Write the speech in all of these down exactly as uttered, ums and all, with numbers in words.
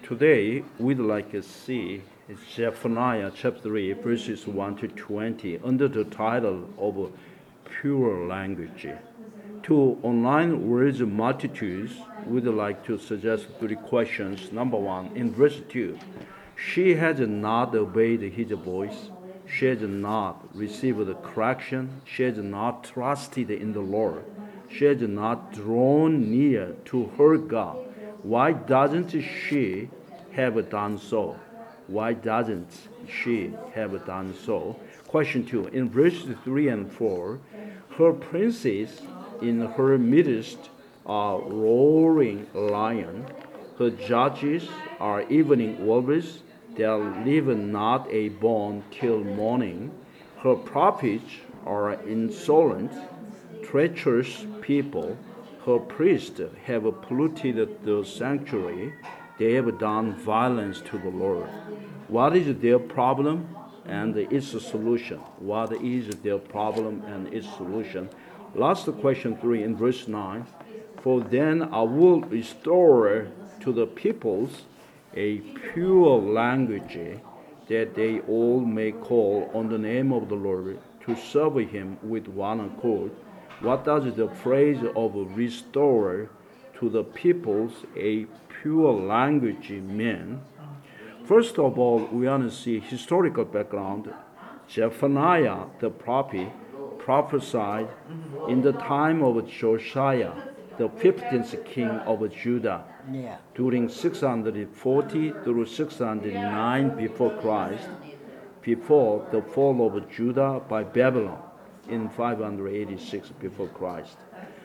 Today, we'd like to see Zephaniah chapter three, verses one to twenty, under the title of Pure Language. To online words multitudes, we'd like to suggest three questions. Number one, in verse two, she has not obeyed his voice. She has not received correction. She has not trusted in the Lord. She has not drawn near to her God. Why doesn't she have done so? Why doesn't she have done so? Question two. In verses three and four, her princes in her midst are roaring lion. Her judges are evening wolves. They leave not a bone till morning. Her prophets are insolent, treacherous people. Her priests have polluted the sanctuary. They have done violence to the Lord. What is their problem and its solution? What is their problem and its solution? Last question three in verse nine. For then I will restore to the peoples a pure language, that they all may call on the name of the Lord to serve him with one accord. What does the phrase of restore to the peoples a pure language mean? First of all, we want to see historical background. Zephaniah the prophet prophesied in the time of Josiah, the fifteenth king of Judah, Yeah. during six hundred forty through six hundred nine before Christ, before the fall of Judah by Babylon in five hundred eighty-six before Christ.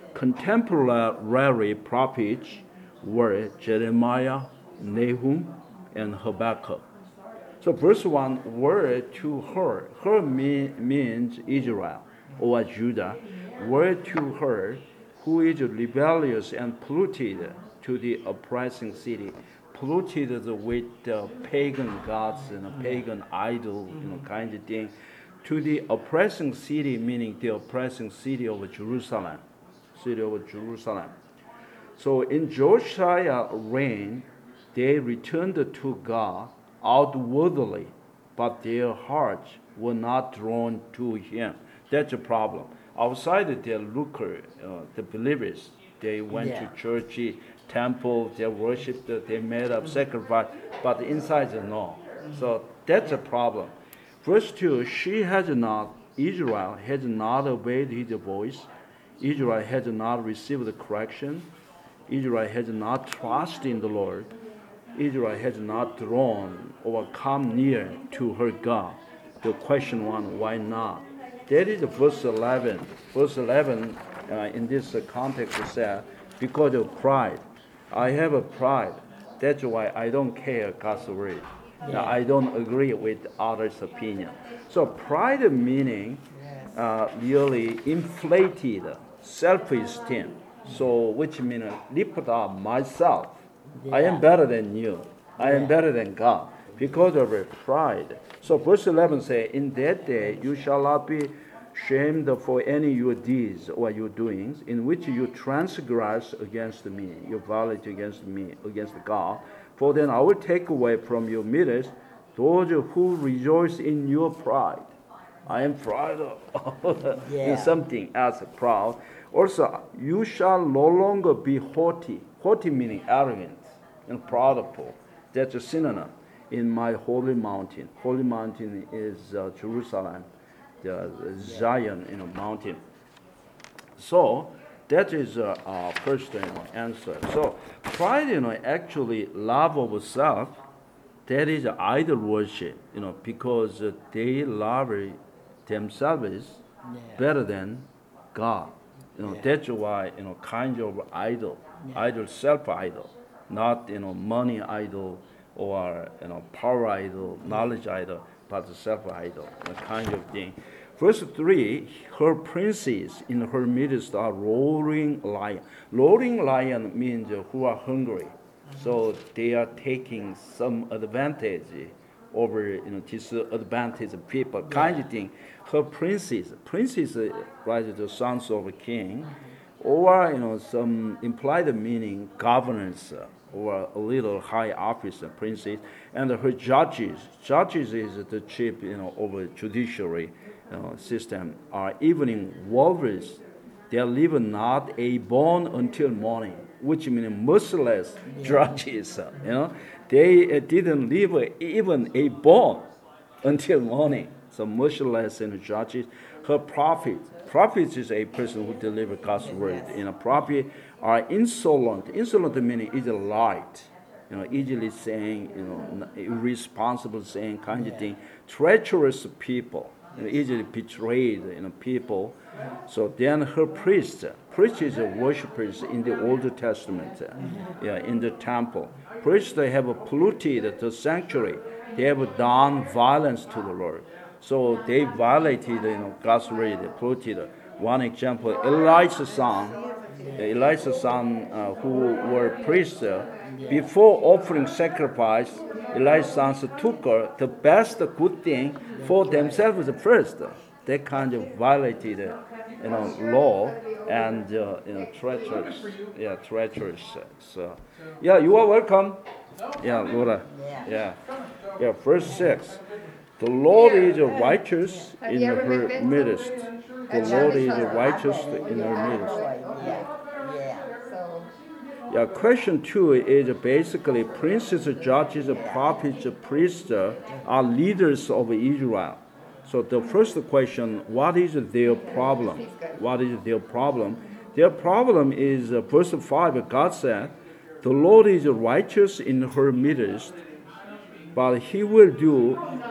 Contemporary prophets were Jeremiah, Nahum, and Habakkuk. So verse one, word to her. Her mean, means Israel or Judah. Word to her who is rebellious and polluted to the oppressing city, polluted with uh, pagan gods and a pagan idol, you know, kind of thing, to the oppressing city, meaning the oppressing city of Jerusalem, city of Jerusalem. So in Josiah's reign, they returned to God outwardly, but their hearts were not drawn to Him. That's a problem. Outside, they look, uh, the believers, they went Yeah. to church, temple, they worshipped, they made up sacrifice, but inside, no. So that's a problem. Verse two, she has not, Israel has not obeyed his voice. Israel has not received the correction. Israel has not trusted in the Lord. Israel has not drawn or come near to her God. The question one, why not? That is verse eleven. Verse eleven uh, in this uh, context says, because of pride. I have a pride. That's why I don't care God's word. Yeah. I don't agree with others' opinion. So pride meaning uh, really inflated self-esteem. So which means lift up myself. I am Yeah. better than you. I am Yeah. better than God because of a pride. So verse eleven says, in that day you shall not be shamed for any your deeds or your doings in which you transgress against me, you violate against me, against God. For then I will take away from your midst those who rejoice in your pride. I am proud of Yeah. in something else proud. Also, you shall no longer be haughty. Haughty meaning arrogant and proudful. That's a synonym in my holy mountain. Holy mountain is uh, Jerusalem, the Zion, you know, mountain. So that is a uh, uh, first you know, answer. So pride, you know, actually love of self. That is idol worship, you know, because uh, they love themselves Yeah. better than God. You know, Yeah. that's why, you know, kind of idol, Yeah. idol, self-idol, not, you know, money idol or, you know, power idol, knowledge idol, but self-idol, a kind of thing. Verse three, her princes in her midst are roaring lion. Roaring lion means uh, who are hungry. So they are taking some advantage over, you know, this advantage of people, kind of thing. Her princes, princes, uh, right, the sons of a king, or, you know, some implied meaning governors uh, or a little high officer, princess, and her judges. Judges is the chief, you know, of a judiciary you know, system. Are evening warriors. They live not a born until morning, which means merciless yeah. judges. You know, they uh, didn't live even a born until morning. So merciless and judges. Her prophet. Prophet is a person who delivers God's word. You know, prophet are insolent. Insolent meaning is light. You know, easily saying, you know, irresponsible saying kind of thing. Treacherous people. You know, easily betrayed, you know, people. So then her priest. Priest is a worshippers in the Old Testament. Yeah, in the temple. Priests they have polluted the sanctuary. They have done violence to the Lord. So they violated, you know, God's word, they polluted. One example, Elijah's son, Elijah's son uh, who were priests, uh, before offering sacrifice, Elijah's sons took uh, the best good thing for themselves first. They kind of violated, uh, you know, law and uh, you know, treacherous, yeah, treacherous. So, yeah, you are welcome. Yeah, Laura. Yeah, yeah. Verse six. The Lord is righteous in her midst. The Lord is righteous in her midst. Yeah, question two is basically princes, judges, prophets, priests are leaders of Israel. So the first question, what is their problem? What is their problem? Their problem is uh, verse five, God said, the Lord is righteous in her midst, but he will do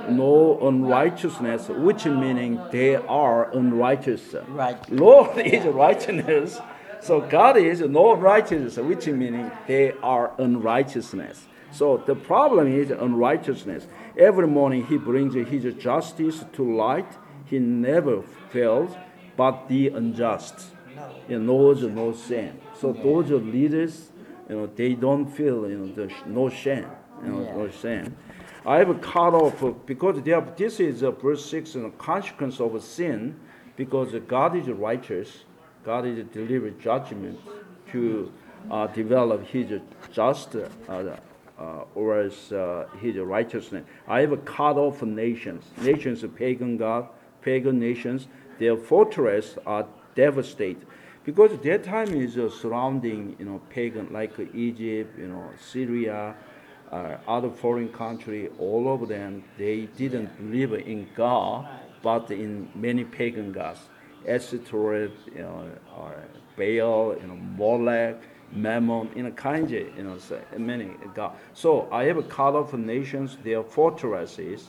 no unrighteousness, which meaning they are unrighteous. Right. Lord is righteousness, so God is no unrighteousness, which meaning they are unrighteousness. So the problem is unrighteousness. Every morning he brings his justice to light. He never fails, but the unjust. He knows no sin. So those leaders, you know, they don't feel, you know, the, no shame, you know, yeah. no shame. I have cut off because they have, this is uh, verse six, and a consequence of a sin, because God is righteous. God is delivered judgment to uh, develop His just uh, uh, or as, uh, His righteousness. I have cut off nations, nations of pagan God, pagan nations. Their fortress are devastated because that time is uh, surrounding, you know, pagan like Egypt, you know, Syria. Uh, other foreign country, all of them, they didn't believe in God, but in many pagan gods, Ashtoreth, you know, or Baal, you know, Molech, Mammon, you know, kind of, you know, so many gods. So I have cut off nations; their fortresses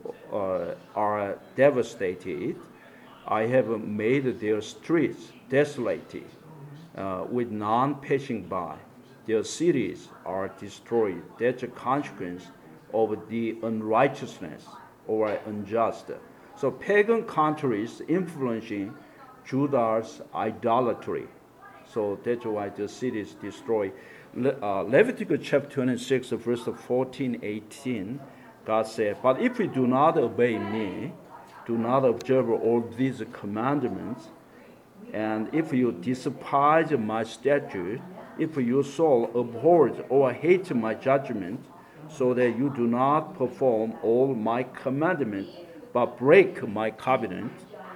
uh, are devastated. I have made their streets desolate, uh, with none passing by. Their cities are destroyed. That's a consequence of the unrighteousness or unjust. So pagan countries influencing Judah's idolatry. So that's why the cities destroyed. Le- uh, Leviticus chapter twenty-six, verse fourteen, eighteen, God said, but if you do not obey me, do not observe all these commandments, and if you despise my statute, if your soul abhors or hates my judgment, so that you do not perform all my commandments, but break my covenant,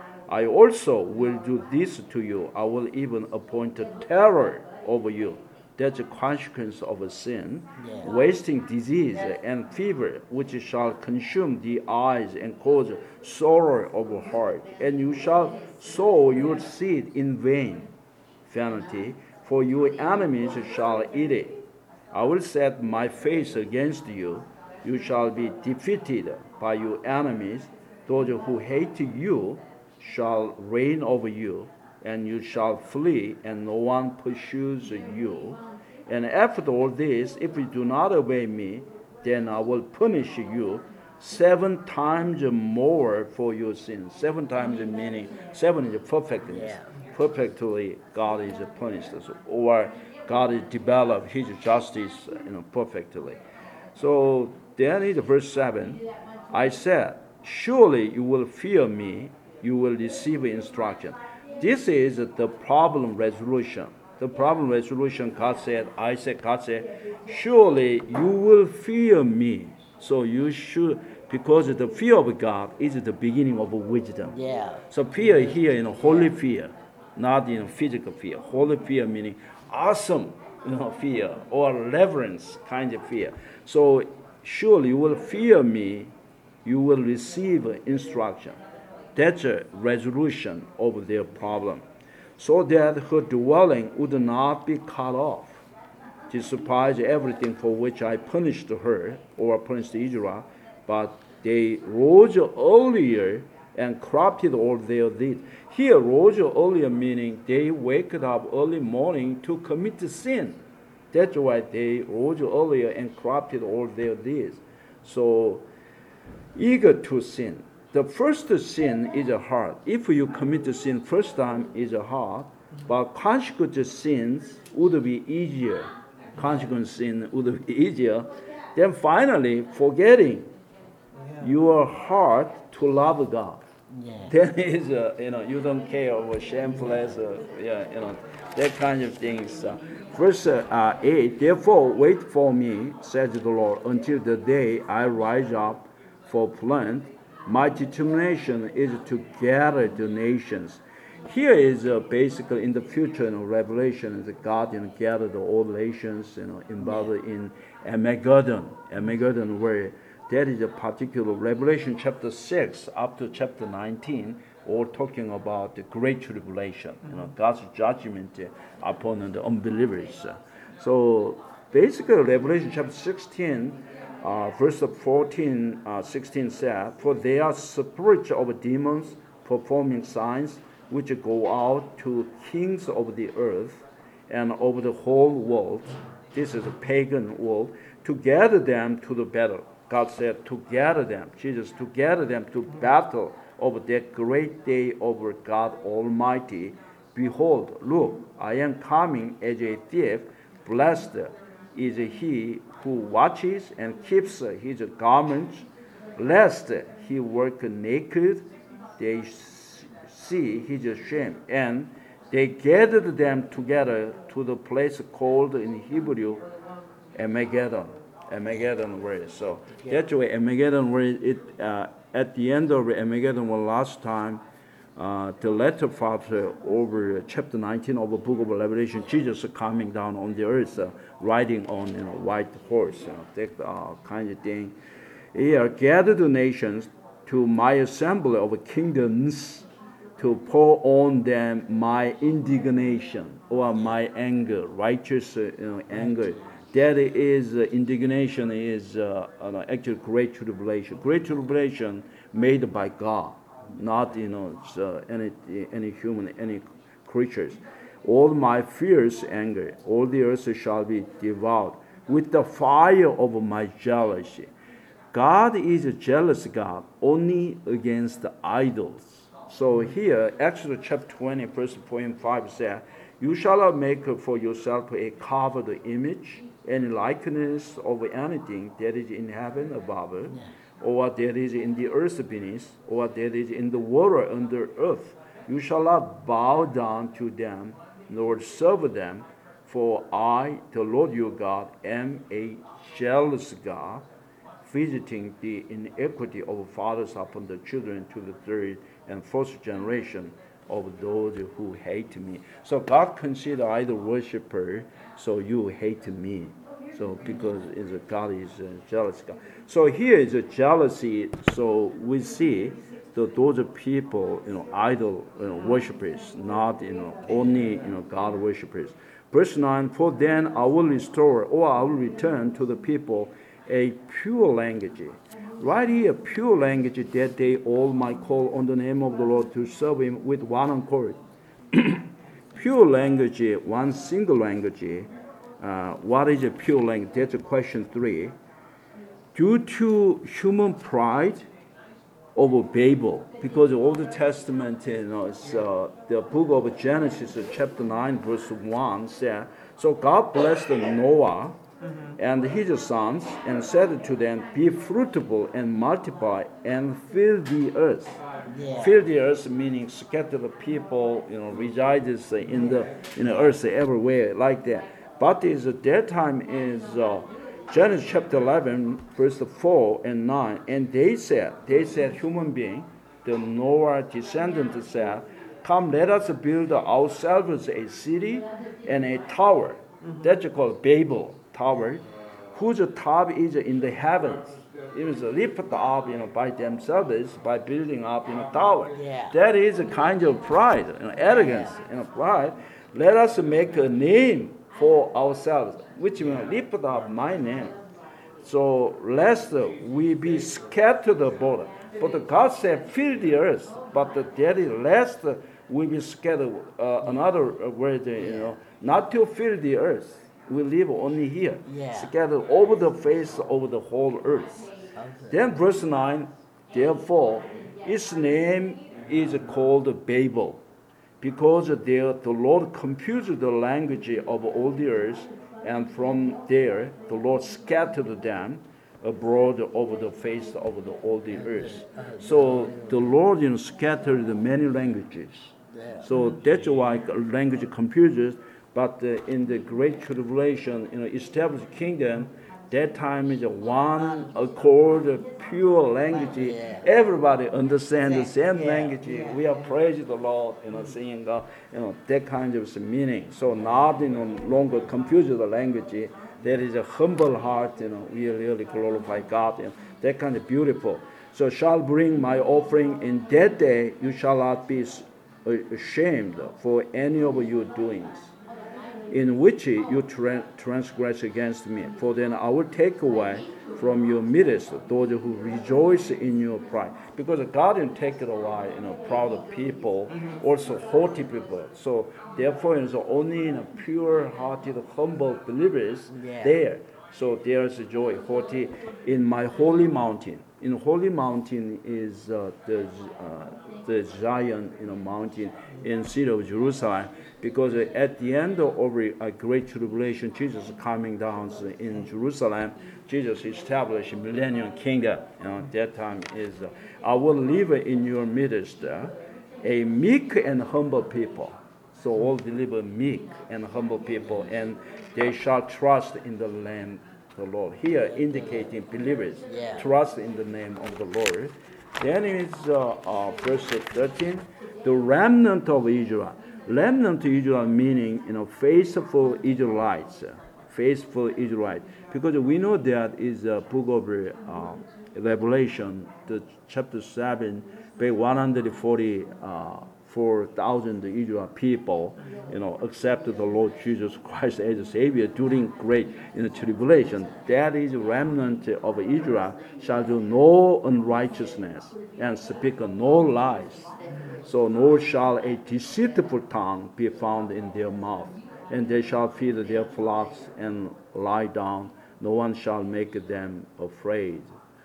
I also will do this to you. I will even appoint a terror over you. That's a consequence of a sin, yeah. wasting disease and fever, which shall consume the eyes and cause sorrow of heart. And you shall sow your seed in vain, vanity, for your enemies shall eat it. I will set my face against you. You shall be defeated by your enemies. Those who hate you shall reign over you, and you shall flee, and no one pursues you. And after all this, if you do not obey me, then I will punish you seven times more for your sins. Seven times meaning, seven is perfectness. Yeah. Perfectly, God is punished, or God is developed His justice, you know, perfectly. So then is verse seven. I said, surely you will fear me, you will receive instruction. This is the problem resolution. The problem resolution, God said, I said, God said, surely you will fear me. So you should, because the fear of God is the beginning of wisdom. Yeah. So fear here, you know, holy fear, not you know physical fear. Holy fear meaning awesome, you know, fear or reverence kind of fear. So surely you will fear me, you will receive instruction. That's a resolution of their problem, so that her dwelling would not be cut off. Despise everything for which I punished her or punished Israel, but they rose earlier and corrupted all their deeds. Here, rose earlier meaning they waked up early morning to commit sin. That's why they rose earlier and corrupted all their deeds. So, eager to sin. The first sin is a heart. If you commit the sin first time, is a heart, but consequent sins would be easier. Consequent sin would be easier. Then finally, forgetting your heart to love God. Yeah. Then is uh, you know you don't care about shamefulness, uh, yeah, you know that kind of things. Uh, verse uh, eight. Therefore, wait for me, says the Lord, until the day I rise up for plant. My determination is to gather the nations. Here is uh, basically in the future, you know, Revelation, that God you know, gathered all nations, you know, involved in Armageddon, Armageddon, where that is a particular Revelation chapter six up to chapter nineteen, all talking about the great tribulation, you know, God's judgment upon the unbelievers. So basically, Revelation chapter sixteen. Uh, verse fourteen, uh, sixteen said, for they are spirits of demons performing signs which go out to kings of the earth and of the whole world. This is a pagan world, to gather them to the battle. God said to gather them, Jesus, to gather them to battle of that great day over God Almighty. Behold, look, I am coming as a thief. Blessed is he who watches and keeps his garments, lest he work naked, they see his shame. And they gathered them together to the place called in Hebrew Armageddon. Armageddon word. So that's why Armageddon word. It uh, at the end of Armageddon, one last time, uh, the latter part uh, over chapter nineteen of the book of Revelation, Jesus coming down on the earth, uh, riding on you know white horse, you know, that uh, kind of thing. Here, gather the nations to my assembly of kingdoms, to pour on them my indignation or my anger, righteous uh, you know, anger. That is uh, indignation is uh, uh, actually great tribulation. Great tribulation made by God, not you know uh, any any human, any creatures. All my fierce anger, all the earth shall be devoured with the fire of my jealousy. God is a jealous God only against the idols. So here, Exodus chapter twenty, verse four and five says, you shall not make for yourself a carved image, any likeness of anything that is in heaven above, or that is in the earth beneath, or that is in the water under earth. You shall not bow down to them, nor serve them, for I, the Lord your God, am a jealous God, visiting the iniquity of fathers upon the children to the third and fourth generation of those who hate me. So God consider idol worshiper, so you hate me. So because is a God is a jealous God. So here is a jealousy. So we see that those people, you know, idol you know, worshippers, not you know only you know God worshippers. Verse nine: for then I will restore, or I will return to the people a pure language. Right here, pure language that they all might call on the name of the Lord to serve Him with one accord. Pure language, one single language. Uh, what is a pure language? That's a question three. Due to human pride over Babel, because the Old Testament, you know, it's, uh, the book of Genesis, chapter nine, verse one says, so God blessed Noah Mm-hmm. And his sons, and said to them, be fruitful and multiply and fill the earth. Yeah. Fill the earth meaning scatter the people, you know, resides in the in the earth everywhere like that. But is that time is uh, Genesis chapter eleven, verse four and nine, and they said, they said human being, the Noah descendant said, come, let us build ourselves a city and a tower. Mm-hmm. That's called Babel tower, whose top is in the heavens. It was lifted up, you know, by themselves by building up in a tower. Yeah. That is a kind of pride, you know, arrogance, you know, pride. Let us make a name for ourselves, which will lift up my name. So lest we be scattered abroad. But God said, fill the earth. But that is lest we be scattered. Uh, another word, you know, not to fill the earth. We live only here, yeah. scattered over the face of the whole earth. Okay. Then verse nine, therefore, its name is called Babel, because there the Lord confused the language of all the earth, and from there the Lord scattered them abroad over the face of the, all the earth. So the Lord, you know, scattered many languages. So that's why language confuses. But uh, in the Great Tribulation, you know, established kingdom, that time is a one accord, pure language. Yeah. Everybody understands the same yeah. language. Yeah. We are praising the Lord, you know, singing God, you know, that kind of meaning. So not, you know, longer confuse the language. There is a humble heart, you know, we really glorify God. You know, that kind of beautiful. So shall bring my offering in that day, you shall not be ashamed for any of your doings, in which you tra- transgress against me. For then I will take away from your midst those who rejoice in your pride. Because God will take it away, you know, proud people, mm-hmm. also haughty people. So therefore, it's only in a pure-hearted, humble believers yeah. there. So there is joy, haughty, in my holy mountain. In holy mountain is uh, the uh, the Zion, you know, mountain in city of Jerusalem. Because at the end of a great tribulation, Jesus is coming down in Jerusalem. Jesus established millennium kingdom. You know, that time is, uh, I will live in your midst, uh, a meek and humble people. So all deliver meek and humble people, and they shall trust in the Lamb, the Lord. Here indicating believers yeah. trust in the name of the Lord. Then is uh, uh, verse thirteen, the remnant of Israel. Remnant Israel meaning, you know, faithful Israelites, faithful Israelites. Because we know that is a book of uh, Revelation, the chapter seven, by one hundred forty-four thousand Israel people, you know, accepted the Lord Jesus Christ as a Savior during great, you know, tribulation. That is remnant of Israel shall do no unrighteousness and speak no lies. So nor shall a deceitful tongue be found in their mouth, and they shall feed their flocks and lie down. No one shall make them afraid.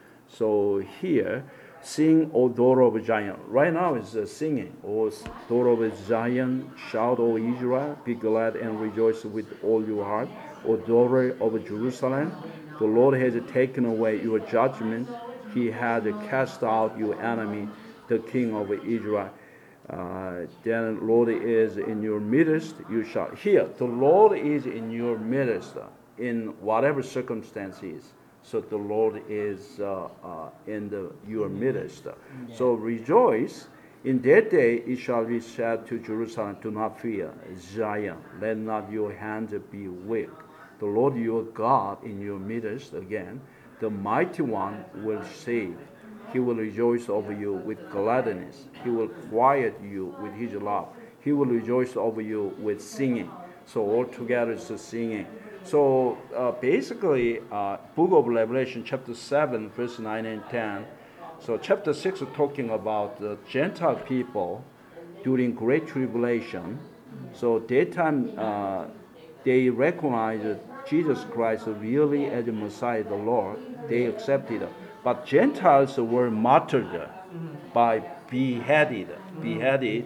So here, sing, O daughter of Zion. Right now it's uh, singing, O daughter of Zion, shout, O Israel, be glad and rejoice with all your heart. O daughter of Jerusalem, the Lord has taken away your judgment. He has cast out your enemy, the King of Israel. Uh, then Lord is in your midst, you shall hear. The Lord is in your midst in whatever circumstances. So the Lord is uh, uh, in the, your midst. Yeah. So rejoice. In that day it shall be said to Jerusalem, do not fear, Zion, let not your hand be weak. The Lord your God in your midst again, the mighty one will save. He will rejoice over you with gladness. He will quiet you with his love. He will rejoice over you with singing. So all together is singing. So uh, basically, uh, Book of Revelation, chapter seven, verse nine and ten. So chapter six is talking about the Gentile people during Great Tribulation. So that time uh, they recognized Jesus Christ really as the Messiah, the Lord. They accepted it. But Gentiles were martyred by beheaded, beheaded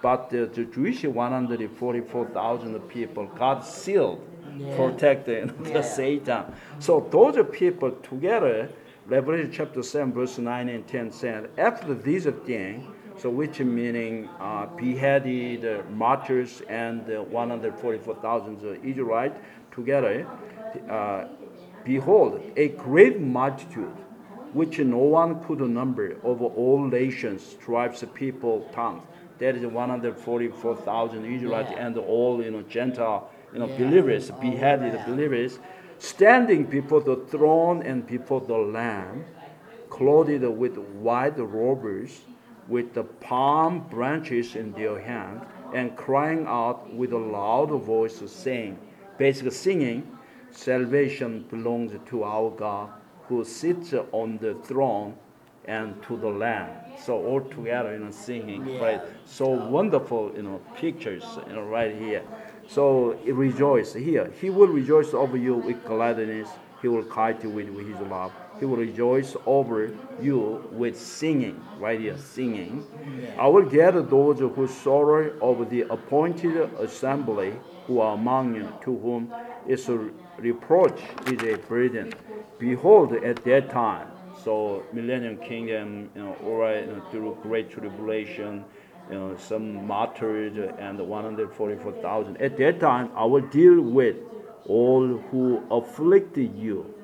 but the, the Jewish one hundred forty-four thousand people, God sealed, yeah. protected yeah. the Satan. So those people together, Revelation chapter seven, verse nine and ten said, after these things, so which meaning uh, beheaded uh, martyrs and uh, one hundred forty-four thousand Israelites together, uh, behold, a great multitude, which no one could number, of all nations, tribes, people, tongues. That is one hundred forty-four thousand Israelites yeah. and all you know Gentile you know yeah. believers, beheaded oh, believers, standing before the throne and before the Lamb, clothed with white robes, with the palm branches in their hand, and crying out with a loud voice, saying, basically singing, salvation belongs to our God, who sits on the throne, and to the Lamb. So all together, you know, singing, yeah. right? So wonderful, you know, pictures, you know, right here. So rejoice here. He will rejoice over you with gladness. He will kite you with, with his love. He will rejoice over you with singing, right here, singing. Yeah. I will gather those who sorrow over the appointed assembly who are among you, to whom is a reproach is a burden. Behold, at that time, so millennium kingdom, you know, all right, you know, through great tribulation, you know, some martyred and one hundred forty-four thousand. At that time, I will deal with all who afflicted you.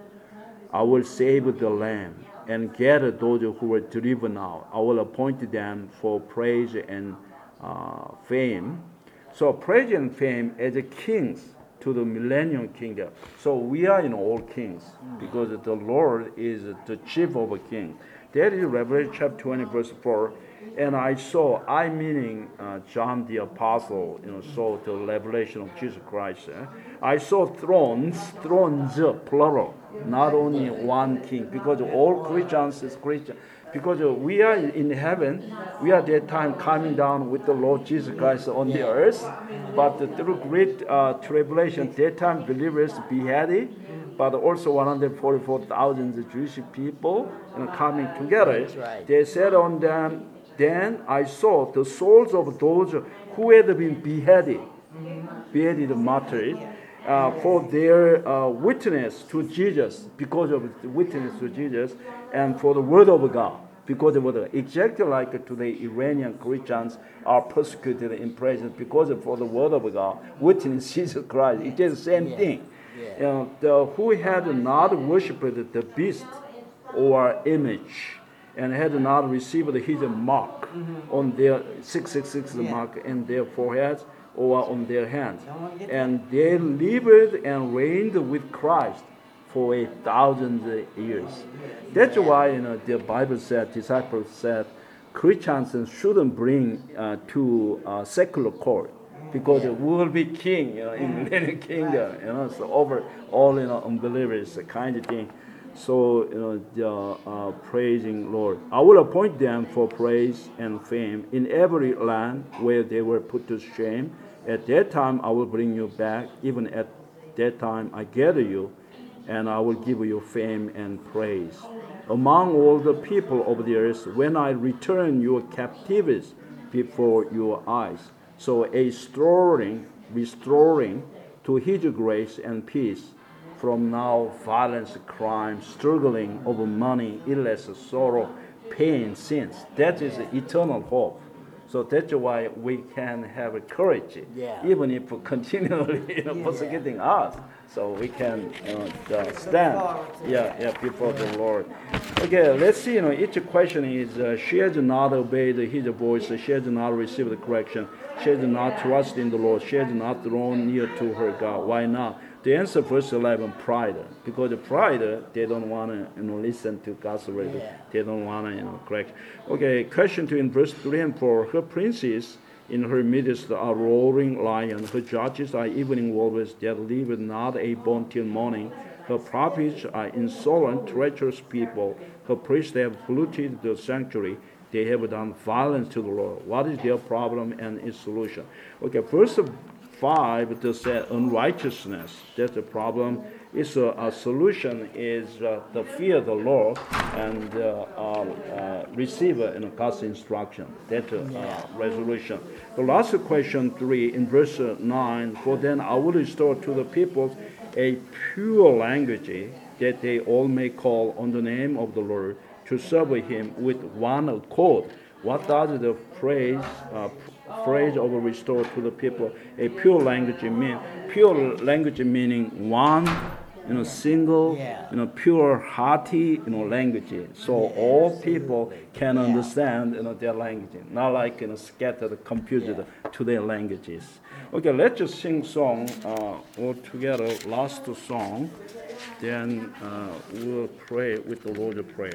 I will save the Lamb and gather those who were driven out. I will appoint them for praise and uh, fame. So praise and fame as kings to the millennium kingdom. So we are in all kings because the Lord is the chief of a king. That is Revelation chapter twenty, verse four. And I saw, I meaning uh, John the Apostle, you know, saw the revelation of Jesus Christ. Eh? I saw thrones, thrones, plural, not only one king, because all Christians is Christian. Because we are in heaven, we are at that time coming down with the Lord Jesus Christ on the earth. But through great uh, tribulation, that time believers beheaded, but also one hundred forty-four thousand Jewish people you know, coming together. Right. They said on them, then I saw the souls of those who had been beheaded, beheaded, martyred, uh, for their uh, witness to Jesus, because of the witness to Jesus, and for the word of God, because of the exactly like today Iranian Christians are persecuted in prison because of for the word of God, witness Jesus Christ. It is the same yeah. thing. Yeah. You know, the, who had not worshipped the beast or image, and had not received his mark mm-hmm. on their six six six yeah. mark in their foreheads or on their hands. And they lived and reigned with Christ for a thousand years. That's yeah. why you know the Bible said, disciples said, Christians shouldn't bring uh, to uh, secular court, because yeah. we will be king you know, in the kingdom, you know, so over all you know unbelievers, kind of thing. So, you know, the, uh, praising Lord. I will appoint them for praise and fame in every land where they were put to shame. At that time, I will bring you back. Even at that time, I gather you, and I will give you fame and praise among all the people of the earth when I return your captives before your eyes. So, a restoring, restoring to His grace and peace. From now, violence, crime, struggling over money, illness, sorrow, pain, sins. That is eternal hope. So that's why we can have courage, yeah. even if continually you know, yeah. persecuting us. So we can uh, stand, yeah, yeah, before the Lord. Okay, let's see. You know, each question is: uh, she has not obeyed His voice. She has not received the correction. She has not trusted in the Lord. She has not drawn near to her God. Why not? The answer, verse eleven, pride. Because the pride, they don't want to you know, listen to God's word. Yeah. They don't want to you know, correct. Okay, question two in verse three and four. Her princes in her midst are roaring lion. Her judges are evening wolves that leave not a bone till morning. Her prophets are insolent, treacherous people. Her priests have polluted the sanctuary. They have done violence to the Lord. What is their problem and its solution? Okay, first of five, it says unrighteousness. That's the problem. its uh, uh, solution is uh, the fear of the Lord and uh, uh, uh, receive uh, you know, God's instruction. That uh, Yeah. uh, resolution. The last question three in verse uh, nine. For then I will restore to the people a pure language, that they all may call on the name of the Lord to serve Him with one accord. What does the phrase uh, phrase of restore to the people a pure language mean? Pure language meaning one, you know, single, Yeah. you know, pure, hearty, you know, language. So all people can Yeah. understand, you know, their language, not like, you know, scattered, confused Yeah. to their languages. Okay, let's just sing song uh, all together. Last song, then uh, we'll pray with the Lord's Prayer.